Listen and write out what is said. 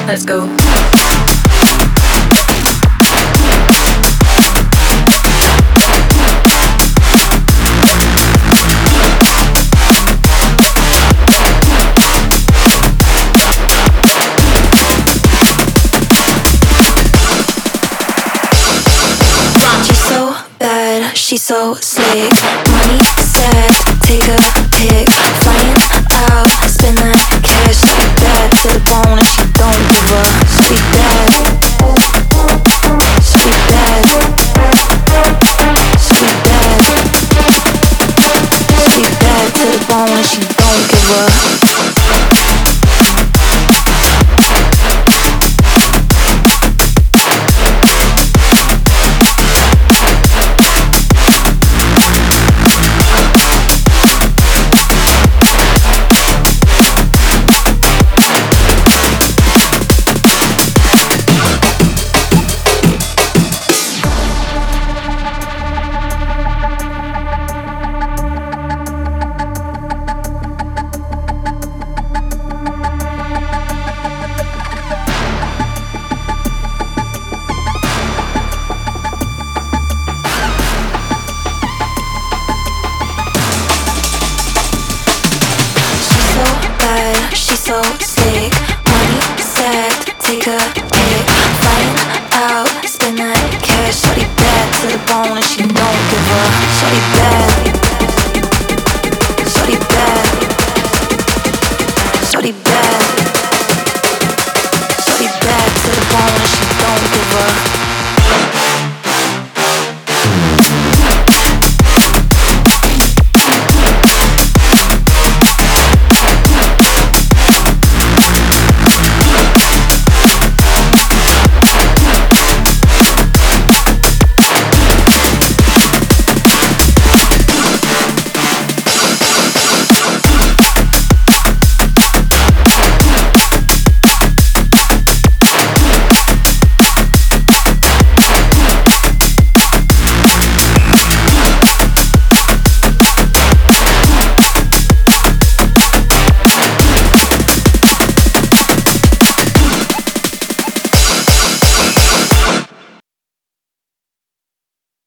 let's go. She's so slick, money sad, take a pic, flying out, spend that cash, sweet bad to the bone and she don't give a sweet bad, sweet bad, sweet bad, sweet bad to the bone and she don't give a. She's so sick, money sad, take a pic, flying out, spend that cash, shorty bad to the bone and she don't give a. Shorty bad, shorty bad, shorty bad, shorty bad to the bone and she don't give a.